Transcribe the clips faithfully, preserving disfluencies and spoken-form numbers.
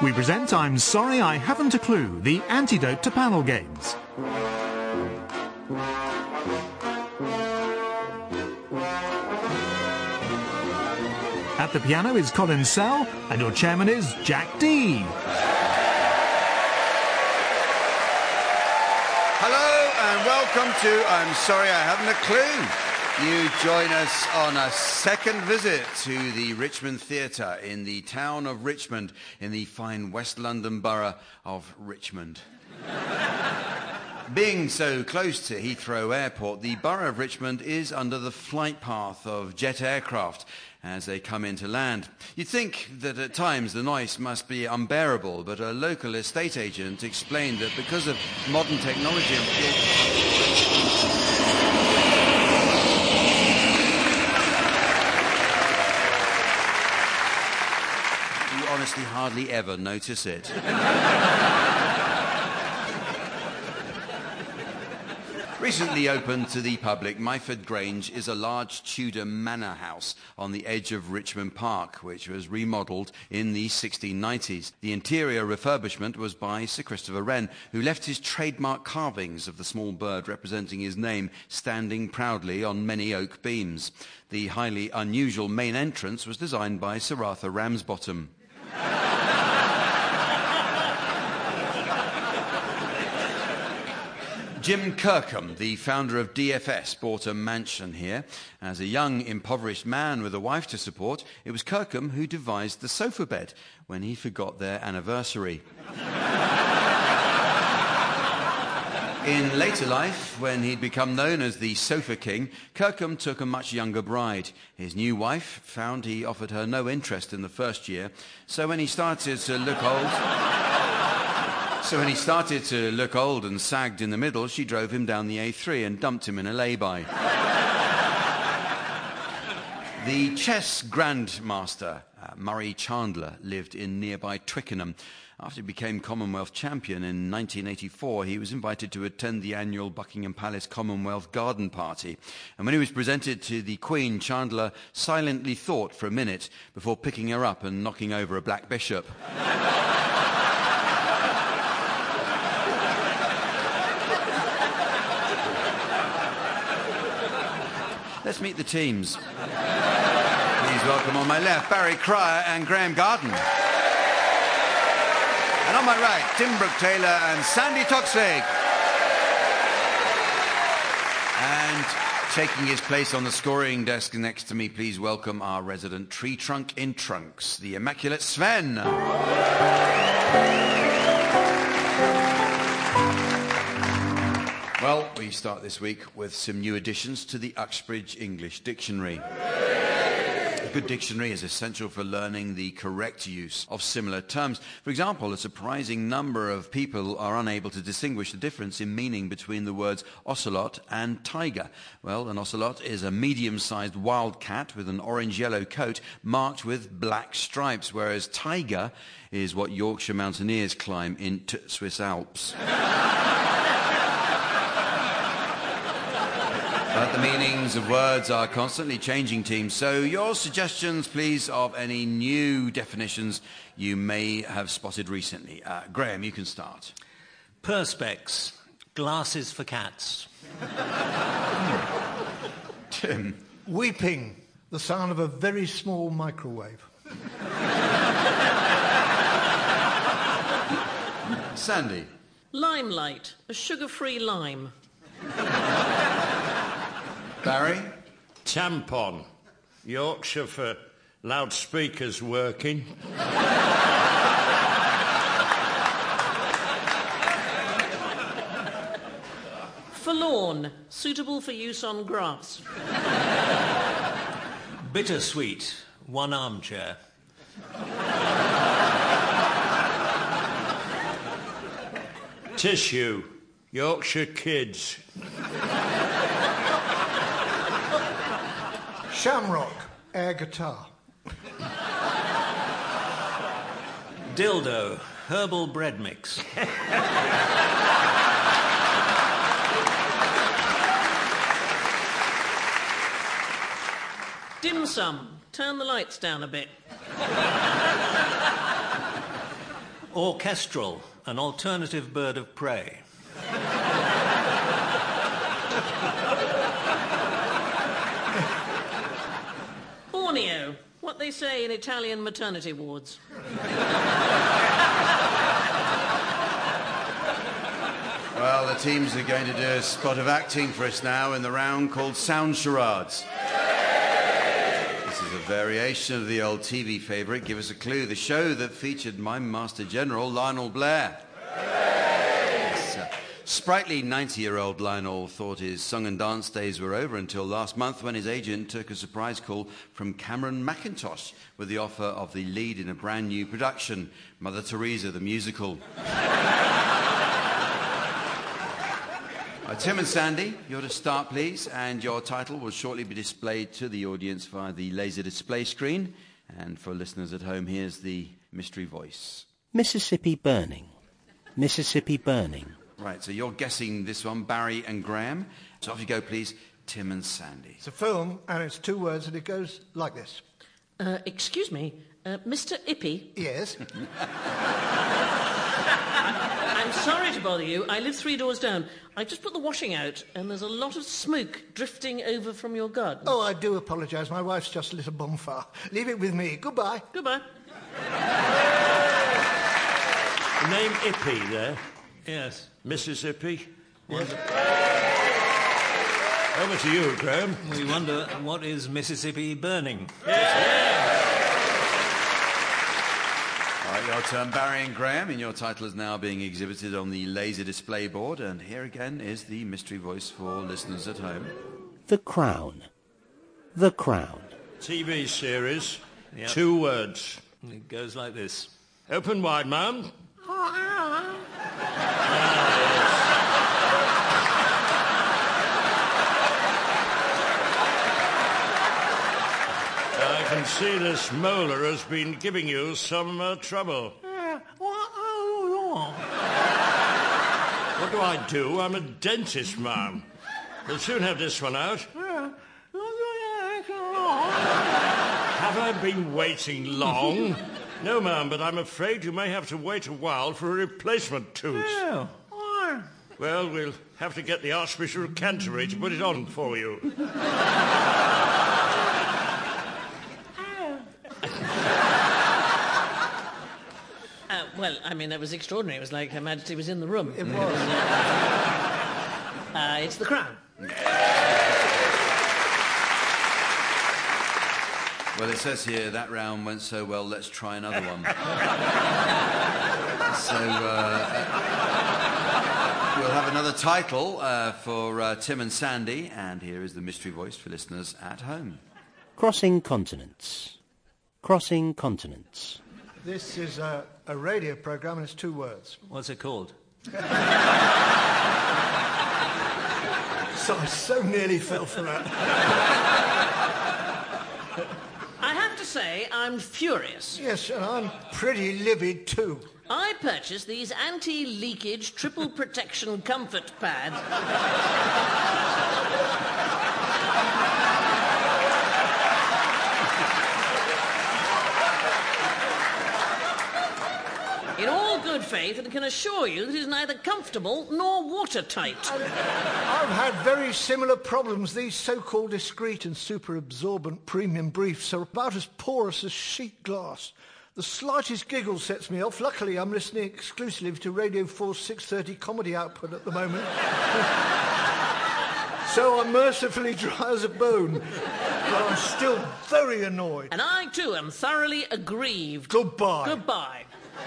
We present I'm Sorry I Haven't a Clue, the antidote to panel games. At the piano is Colin Sell, and your chairman is Jack Dee. Hello and welcome to I'm Sorry I Haven't a Clue. You join us on a second visit to the Richmond Theatre in the town of Richmond, in the fine West London borough of Richmond. Being so close to Heathrow Airport, the borough of Richmond is under the flight path of jet aircraft as they come into land. You'd think that at times the noise must be unbearable, but a local estate agent explained that because of modern technology and you honestly hardly ever notice it. Recently opened to the public, Myford Grange is a large Tudor manor house on the edge of Richmond Park, which was remodelled in the sixteen nineties. The interior refurbishment was by Sir Christopher Wren, who left his trademark carvings of the small bird representing his name standing proudly on many oak beams. The highly unusual main entrance was designed by Sir Arthur Ramsbottom. Jim Kirkham, the founder of D F S, bought a mansion here. As a young, impoverished man with a wife to support, it was Kirkham who devised the sofa bed when he forgot their anniversary. In later life, when he'd become known as the Sofa King, Kirkham took a much younger bride. His new wife found he offered her no interest in the first year, so when he started to look old... So when he started to look old and sagged in the middle, she drove him down the A three and dumped him in a lay-by. The chess grandmaster, uh, Murray Chandler, lived in nearby Twickenham. After he became Commonwealth champion in nineteen eighty-four, he was invited to attend the annual Buckingham Palace Commonwealth Garden Party. And when he was presented to the Queen, Chandler silently thought for a minute before picking her up and knocking over a black bishop. Let's meet the teams. Please welcome on my left, Barry Cryer and Graham Garden. And on my right, Tim Brooke-Taylor and Sandy Toksvig. And taking his place on the scoring desk next to me, please welcome our resident tree trunk in trunks, the immaculate Sven. Well, we start this week with some new additions to the Uxbridge English Dictionary. A good dictionary is essential for learning the correct use of similar terms. For example, a surprising number of people are unable to distinguish the difference in meaning between the words ocelot and tiger. Well, an ocelot is a medium-sized wild cat with an orange-yellow coat marked with black stripes, whereas tiger is what Yorkshire mountaineers climb in t- Swiss Alps. But the meanings of words are constantly changing, team. So your suggestions, please, of any new definitions you may have spotted recently. Uh, Graham, you can start. Perspex, glasses for cats. Tim. Weeping, the sound of a very small microwave. Sandy. Limelight, a sugar-free lime. Barry? Tampon, Yorkshire for loudspeakers working. Forlorn, suitable for use on grass. Bittersweet, one armchair. Tissue, Yorkshire kids. Shamrock, air guitar. Dildo, herbal bread mix. Dim sum, turn the lights down a bit. Orchestral, an alternative bird of prey. Borneo, what they say in Italian maternity wards. Well, the teams are going to do a spot of acting for us now in the round called Sound Charades. This is a variation of the old T V favourite, Give Us a Clue, the show that featured Mime Master General Lionel Blair. Yes, uh, sprightly ninety-year-old Lionel thought his song and dance days were over until last month when his agent took a surprise call from Cameron McIntosh with the offer of the lead in a brand new production, Mother Teresa the Musical. Uh, Tim and Sandy, you're to start, please, and your title will shortly be displayed to the audience via the laser display screen. And for listeners at home, here's the mystery voice. Mississippi Burning. Mississippi Burning. Right, so you're guessing this one, Barry and Graham. So off you go, please, Tim and Sandy. It's a film, and it's two words, and it goes like this. Uh, excuse me, uh, Mister Ippy. Yes. I'm sorry to bother you. I live three doors down. I just put the washing out, and there's a lot of smoke drifting over from your garden. Oh, I do apologise. My wife's just lit a bonfire. Leave it with me. Goodbye. Goodbye. The name Ippy there. Yes. Mississippi. Yes. Over to you, Graham. We wonder, what is Mississippi burning? All right, your turn, Barry and Graham, and your title is now being exhibited on the laser display board. And here again is the mystery voice for listeners at home. The Crown. The Crown. T V series. Yep. Two words. It goes like this. Open wide, ma'am. I can see this molar has been giving you some uh, trouble. What do I do? I'm a dentist, ma'am. We'll soon have this one out. Have I been waiting long? No, ma'am, but I'm afraid you may have to wait a while for a replacement tooth. Well, we'll have to get the Archbishop of Canterbury to put it on for you. Uh, well, I mean, that was extraordinary. It was like Her Majesty was in the room. It was. Uh, it's The Crown. Well, it says here, that round went so well, let's try another one. So, uh, we'll have another title uh, for uh, Tim and Sandy, and here is the mystery voice for listeners at home. Crossing Continents. Crossing Continents. This is a, a radio programme, and it's two words. What's it called? So I so nearly fell for that. I have to say, I'm furious. Yes, and I'm pretty livid too. I purchased these anti-leakage triple protection comfort pads. In all good faith, and can assure you that it is neither comfortable nor watertight. I've had very similar problems. These so-called discreet and super-absorbent premium briefs are about as porous as sheet glass. The slightest giggle sets me off. Luckily, I'm listening exclusively to Radio four's six thirty comedy output at the moment. So I'm mercifully dry as a bone. But I'm still very annoyed. And I, too, am thoroughly aggrieved. Goodbye. Goodbye.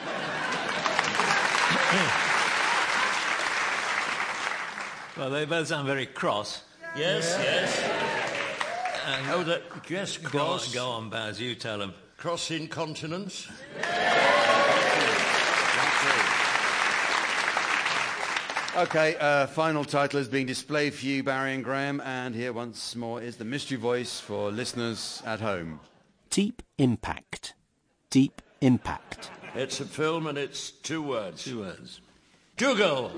Well, they both sound very cross. Yes, yes. And Oh, that, yes, go, on, cross. go on, Baz, you tell them. Crossing continents. Okay, uh, final title is being displayed for you, Barry and Graham, and here once more is the mystery voice for listeners at home. Deep Impact. Deep Impact. It's a film and it's two words. Two words. Dougal.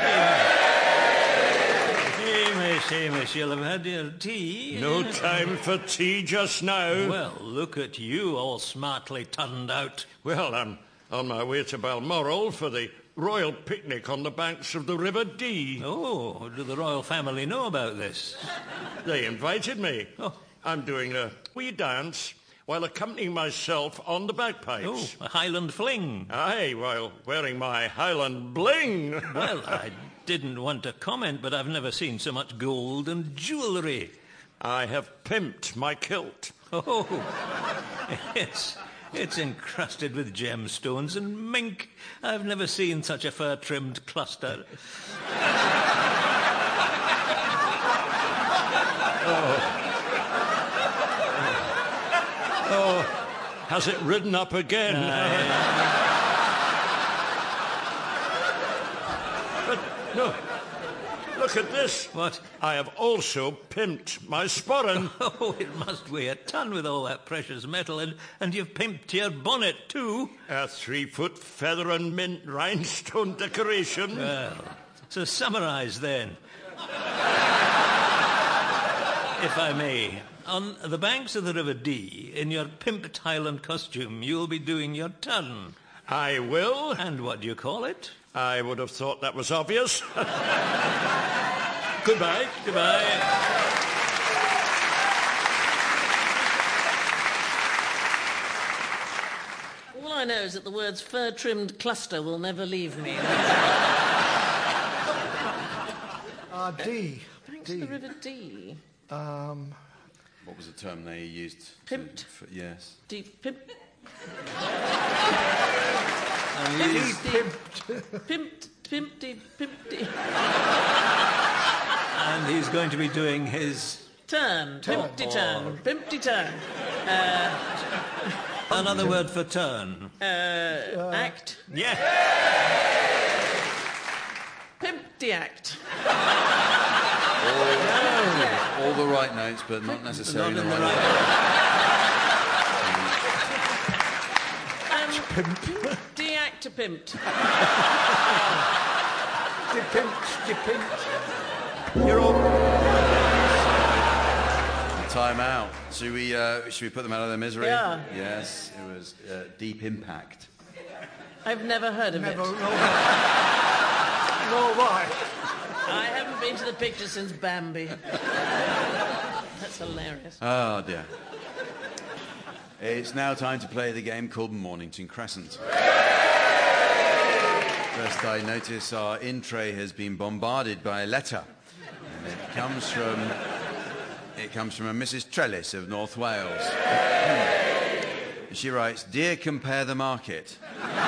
Hamish, Hamish, you'll have had your tea. No time for tea just now. Well, look at you, all smartly turned out. Well, I'm on my way to Balmoral for the royal picnic on the banks of the River Dee. Oh, do the royal family know about this? They invited me. Oh. I'm doing a wee dance while accompanying myself on the bagpipes. Oh, a Highland fling. Aye, while wearing my Highland bling. Well, I didn't want to comment, but I've never seen so much gold and jewellery. I have pimped my kilt. Oh, it's, it's encrusted with gemstones and mink. I've never seen such a fur-trimmed cluster. oh. Oh, has it ridden up again? But, no, look at this. What? I have also pimped my sporran. Oh, it must weigh a ton with all that precious metal, and, and you've pimped your bonnet, too. A three-foot feather and mint rhinestone decoration. Well, so summarise, then. If I may. On the banks of the River Dee, in your pimped Highland costume, you'll be doing your turn. I will. And what do you call it? I would have thought that was obvious. Goodbye. Goodbye. All I know is that the words fur-trimmed cluster will never leave me. Uh, D. Banks D. of the River Dee. Um... What was the term they used? Pimped. To, for, yes. Deep pimp. Pimped. Pimped. Pimpty. Pimpty. And he's going to be doing his... Turn. Pimpty turn. Pimpty turn. Uh, Another word for turn. uh, uh, act. Yeah. Pimpty act. All, all the right notes, but not necessarily Not the in right the ones. Um, de-act to pimped. Depimped. Depimped. You're all... Time out. Should we, uh, should we put them out of their misery? Yeah. Yes, it was uh, Deep Impact. I've never heard of Never. it. No, no, right. I haven't been to the picture since Bambi. That's hilarious. Oh, dear. It's now time to play the game called Mornington Crescent. First, I notice our in tray has been bombarded by a letter. And it comes from... It comes from a Missus Trellis of North Wales. She writes, "Dear Compare the Market,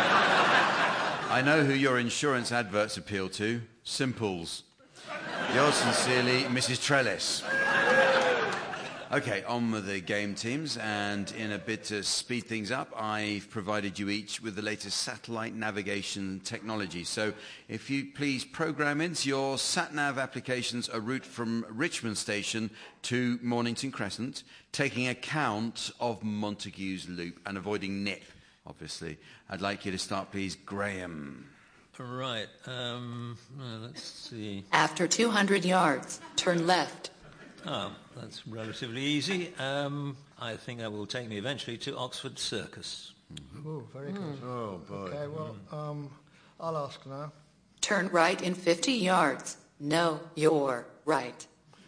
I know who your insurance adverts appeal to. Simples. Yours sincerely, Missus Trellis." Okay, on with the game, teams, and in a bid to speed things up, I've provided you each with the latest satellite navigation technology. So if you please program into your sat-nav applications a route from Richmond Station to Mornington Crescent, taking account of Montague's Loop and avoiding Nip, obviously. I'd like you to start, please, Graham. Right, um, well, let's see. After two hundred yards, turn left. Oh, that's relatively easy. Um, I think that will take me eventually to Oxford Circus. Mm-hmm. Oh, very good. Oh, boy. Okay, well, um, I'll ask now. Turn right in fifty yards. No, you're right.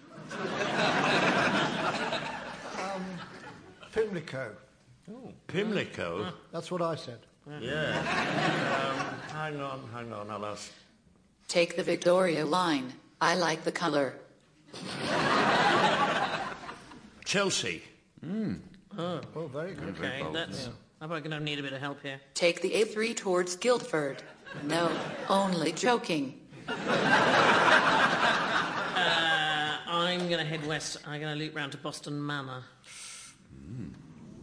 um, Pimlico. Oh, Pimlico? Uh, That's what I said. Yeah. um, hang on, hang on, I'll ask. Take the Victoria line. I like the colour. Chelsea. Mm. Oh. oh, very good. Okay, that's... Yeah. I'm probably going to need a bit of help here. Take the A three towards Guildford. No, only joking. Uh, I'm going to head west. I'm going to loop round to Boston Manor. Mm.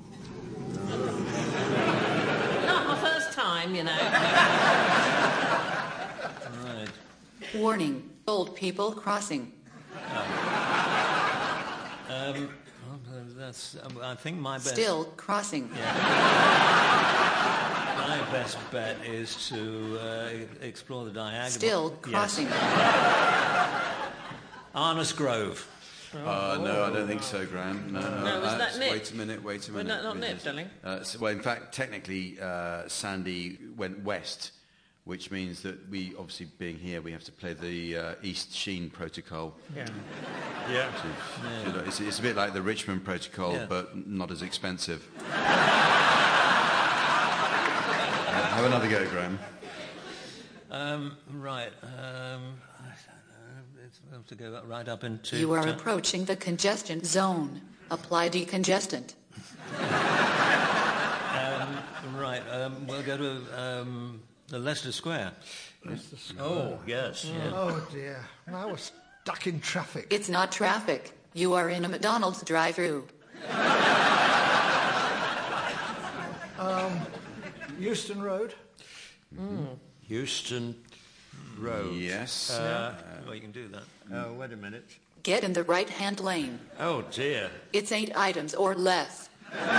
Not my first time, you know. Right. Warning, old people crossing. Um, well, that's, um, I think my best... Still crossing. Yeah. My best bet is to uh, explore the diagonal. Still crossing. Yes. Arnos Grove. Uh, no, I don't think so, Graham. No, no. No, was uh, that Nip? Wait a minute, wait a Was minute. that not Wait a Nip, minute. darling? Uh, so, well, in fact, technically, uh, Sandy went west, which means that we, obviously being here, we have to play the uh, East Sheen Protocol. Yeah. Yeah. You know, it's, it's a bit like the Richmond Protocol, Yeah. but not as expensive. uh, have another go, Graham. Um, right. Um, I have to go right up into... You are t- approaching the congestion zone. Apply decongestant. um, right. Um, we'll go to um, the Leicester Square. Leicester Square. Oh, yes. Yeah. Oh, dear. Now we're stuck in traffic. It's not traffic. You are in a McDonald's drive-thru. Um, Euston Road. Euston Road. Yes. Uh, well, you can do that. Oh, wait a minute. Get in the right-hand lane. Oh, dear. It's eight items or less.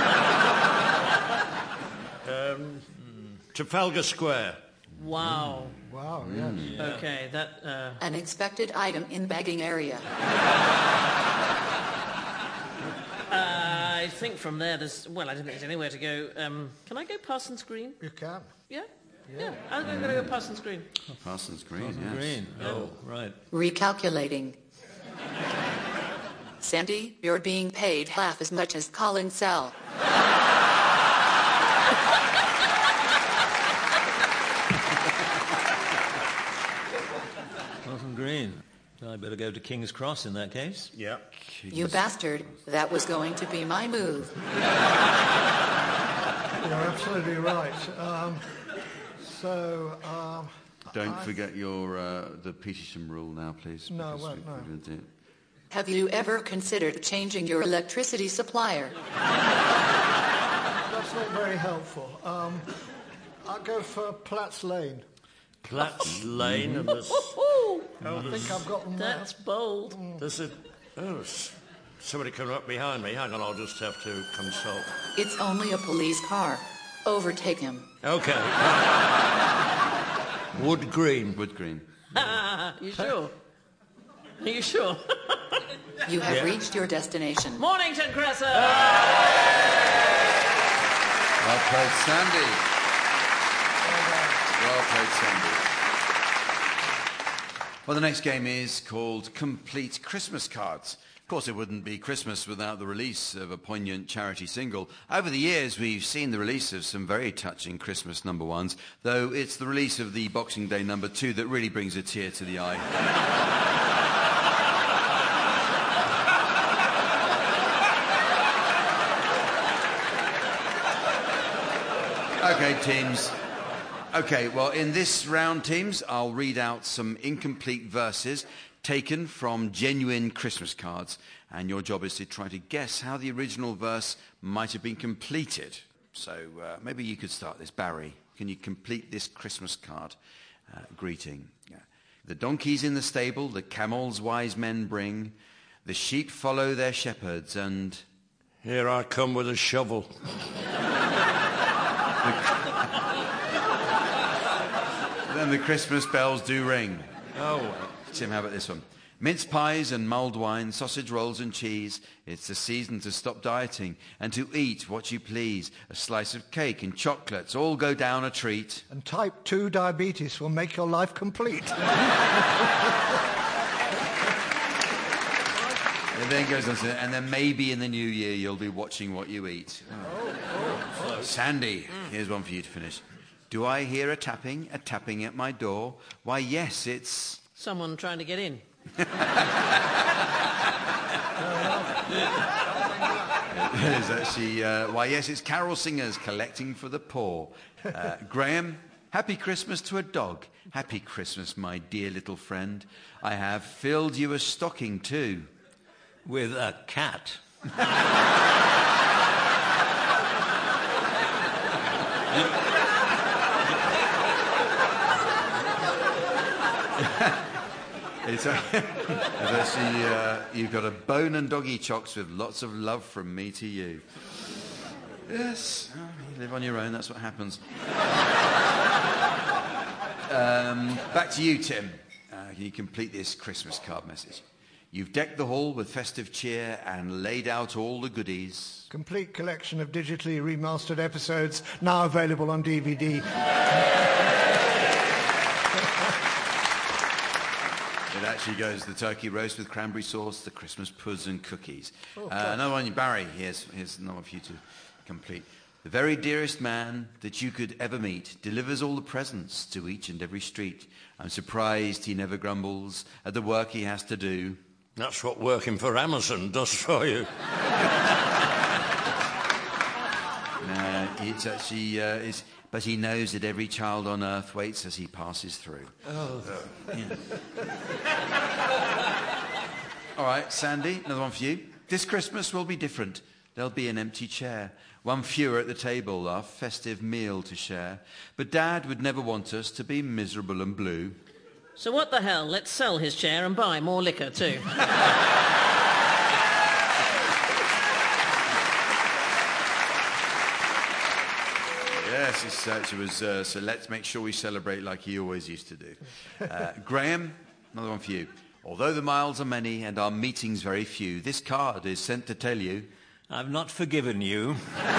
Um, Trafalgar Square. Wow. Wow, yes. Okay, that... Uh, An expected item in bagging area. I think from there there's... Well, I don't think there's anywhere to go. Um, can I go Parsons Green? You can. Yeah? Yeah. I'm going to go Parsons Green. Parsons Green, Parsons yes. Green. Oh, right. Recalculating. Sandy, you're being paid half as much as Colin Sell. Parsons Green. I better go to King's Cross in that case. Yeah. You bastard. That was going to be my move. You're absolutely right. Um, so, um, Don't I- forget your uh, the Petersham rule now, please. No, I because won't, we- no. we're gonna do it. Have you ever considered changing your electricity supplier? That's not very helpful. Um, I'll go for Platt's Lane. Platt's Lane and there's... Ooh, I think I've got them there. that's bold. There's a... Oh, s- somebody coming up behind me. Hang on, I'll just have to consult. It's only a police car. Overtake him. Okay. Wood Green. Wood Green. You sure? Are you sure? You have Yeah. reached your destination. Mornington Crescent! Well played, Sandy. Well played, Sandy. Well, the next game is called Complete Christmas Cards. Of course, it wouldn't be Christmas without the release of a poignant charity single. Over the years, we've seen the release of some very touching Christmas number ones, though it's the release of the Boxing Day number two that really brings a tear to the eye. Okay, teams. Okay, well, in this round, teams, I'll read out some incomplete verses taken from genuine Christmas cards, and your job is to try to guess how the original verse might have been completed. So uh, maybe you could start this. Barry, can you complete this Christmas card uh, greeting? Yeah. The donkeys in the stable, the camels wise men bring, the sheep follow their shepherds, and... Here I come with a shovel. Then the Christmas bells do ring. Oh, Tim, how about this one? Mince pies and mulled wine, sausage rolls and cheese. It's the season to stop dieting and to eat what you please. A slice of cake and chocolates all go down a treat. And type two diabetes will make your life complete. And then goes on to, and then maybe in the new year you'll be watching what you eat. Oh. Sandy, here's one for you to finish. Do I hear a tapping, a tapping at my door? Why, yes, it's... Someone trying to get in. It's actually, uh, why, yes, it's carol singers collecting for the poor. Uh, Graham, happy Christmas to a dog. Happy Christmas, my dear little friend. I have filled you a stocking too. With a cat. It's, a, it's actually, uh, you've got a bone and doggy chocks with lots of love from me to you. Yes, oh, you live on your own, that's what happens. Um, back to you, Tim. Uh, can you complete this Christmas card message? You've decked the hall with festive cheer and laid out all the goodies. Complete collection of digitally remastered episodes, now available on D V D. It actually goes the turkey roast with cranberry sauce, the Christmas puds and cookies. Oh, uh, another one, Barry. Here's, here's another one for you to complete. The very dearest man that you could ever meet delivers all the presents to each and every street. I'm surprised he never grumbles at the work he has to do. That's what working for Amazon does for you. No, it's actually, uh, it's, but he knows that every child on earth waits as he passes through. Oh. Uh, yeah. All right, Sandy, another one for you. This Christmas will be different. There'll be an empty chair, one fewer at the table, our festive meal to share. But Dad would never want us to be miserable and blue. So what the hell? Let's sell his chair and buy more liquor too. Yes, it's, uh, it was, uh, so let's make sure we celebrate like he always used to do. Uh, Graham, another one for you. Although the miles are many and our meetings very few, this card is sent to tell you... I've not forgiven you.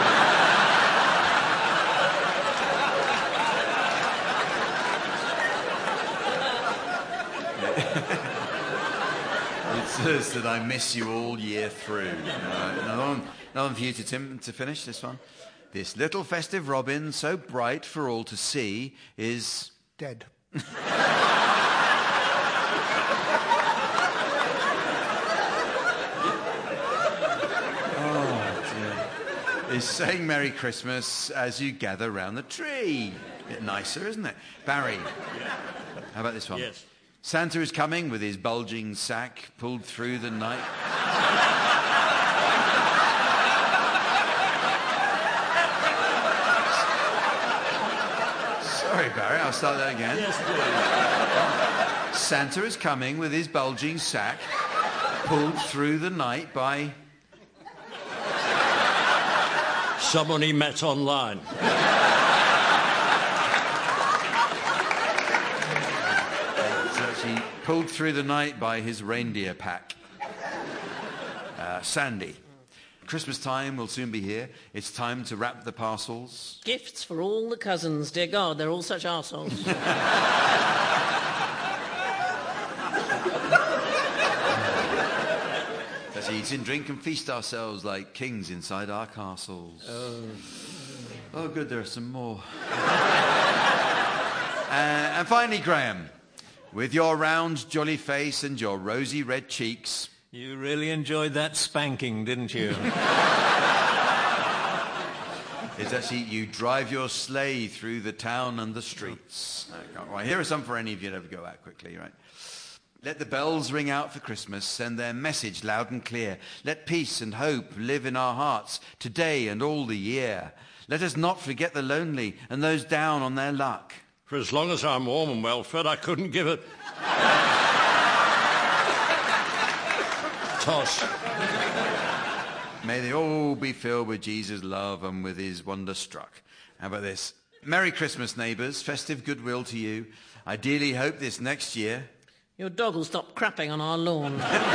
It says that I miss you all year through. Uh, another, one, another one for you to Tim to finish this one. This little festive robin, so bright for all to see, is... Dead. is saying Merry Christmas as you gather round the tree. A bit nicer, isn't it? Barry, Yeah. How about this one? Yes. Santa is coming with his bulging sack pulled through the night. Sorry, Barry, I'll start that again. Yes, please. Santa is coming with his bulging sack pulled through the night by... Someone he met online. It's actually pulled through the night by his reindeer pack. Uh, Sandy. Christmas time will soon be here. It's time to wrap the parcels. Gifts for all the cousins. Dear God, they're all such arseholes. Let's eat and drink and feast ourselves like kings inside our castles. Oh, oh good, there are some more. uh, and finally, Graham, with your round, jolly face and your rosy red cheeks... You really enjoyed that spanking, didn't you? It's actually, you drive your sleigh through the town and the streets. Uh, right, here are some for any of you that ever go out quickly, right? Let the bells ring out for Christmas, send their message loud and clear. Let peace and hope live in our hearts today and all the year. Let us not forget the lonely and those down on their luck. For as long as I'm warm and well fed, I couldn't give it. Toss. May they all be filled with Jesus' love and with his wonder struck. How about this? Merry Christmas, neighbours. Festive goodwill to you. I dearly hope this next year... Your dog will stop crapping on our lawn.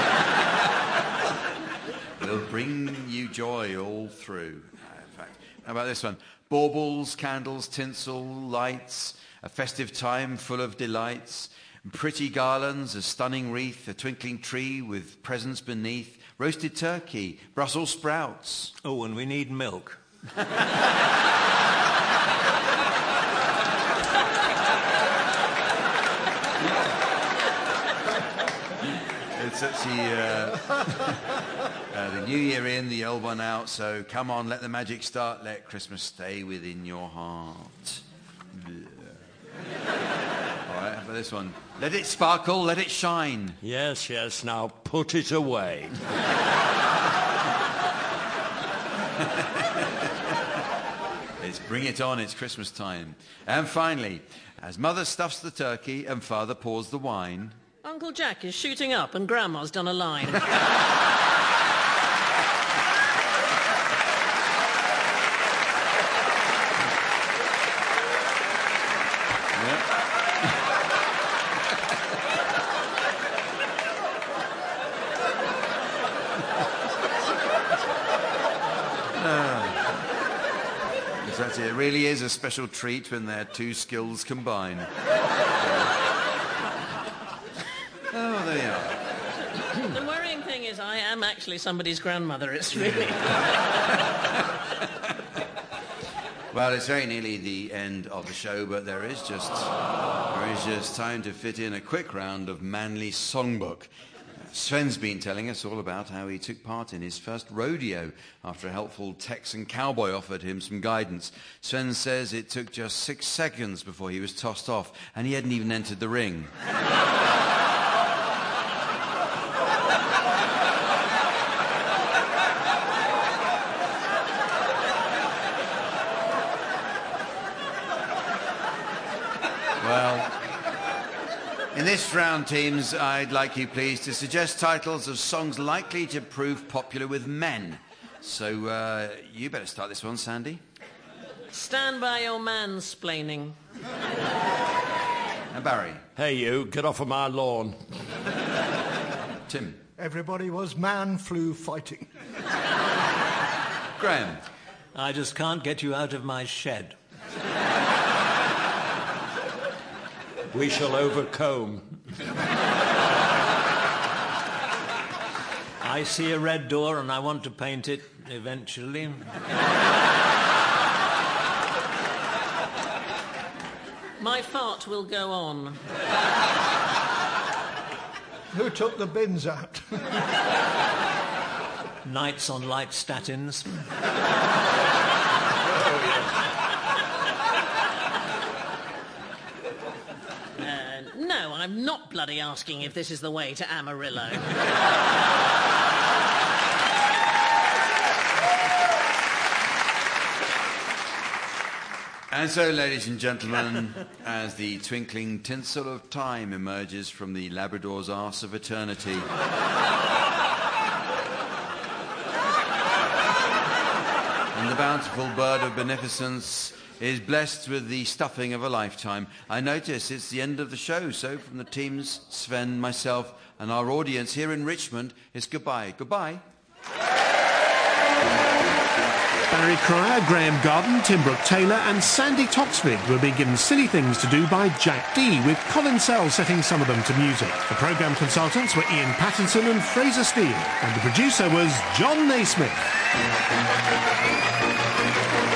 will bring you joy all through. In fact, how about this one? Baubles, candles, tinsel, lights, a festive time full of delights, pretty garlands, a stunning wreath, a twinkling tree with presents beneath, roasted turkey, Brussels sprouts. Oh, and we need milk. It's actually uh, uh, the new year in, the old one out, so come on, let the magic start, let Christmas stay within your heart. All right, how about this one? Let it sparkle, let it shine. Yes, yes, now put it away. It's bring it on, it's Christmas time. And finally, as Mother stuffs the turkey and Father pours the wine... Uncle Jack is shooting up and Grandma's done a line. Yes, that's it. It really is a special treat when their two skills combine. Oh, there you are. The worrying thing is I am actually somebody's grandmother. It's really... Well, it's very nearly the end of the show, but there is just there is just time to fit in a quick round of Manly Songbook. Sven's been telling us all about how he took part in his first rodeo after a helpful Texan cowboy offered him some guidance. Sven says it took just six seconds before he was tossed off, and he hadn't even entered the ring. Well, in this round, teams, I'd like you, please, to suggest titles of songs likely to prove popular with men. So, uh, you better start this one, Sandy. Stand by your mansplaining. And Barry. Hey, you, get off of my lawn. Tim. Everybody was man flu fighting. Graham. I just can't get you out of my shed. We shall overcome. I see a red door and I want to paint it eventually. My fart will go on. Who took the bins out? Nights on light statins. No, I'm not bloody asking if this is the way to Amarillo. And so, ladies and gentlemen, as the twinkling tinsel of time emerges from the Labrador's arse of eternity, and the bountiful bird of beneficence is blessed with the stuffing of a lifetime, I notice it's the end of the show. So from the teams, Sven, myself, and our audience here in Richmond, it's goodbye. Goodbye. Barry Cryer, Graham Garden, Tim Brooke-Taylor and Sandy Toxvid were being given silly things to do by Jack Dee, with Colin Sell setting some of them to music. The programme consultants were Ian Pattinson and Fraser Steele, and the producer was John Naismith.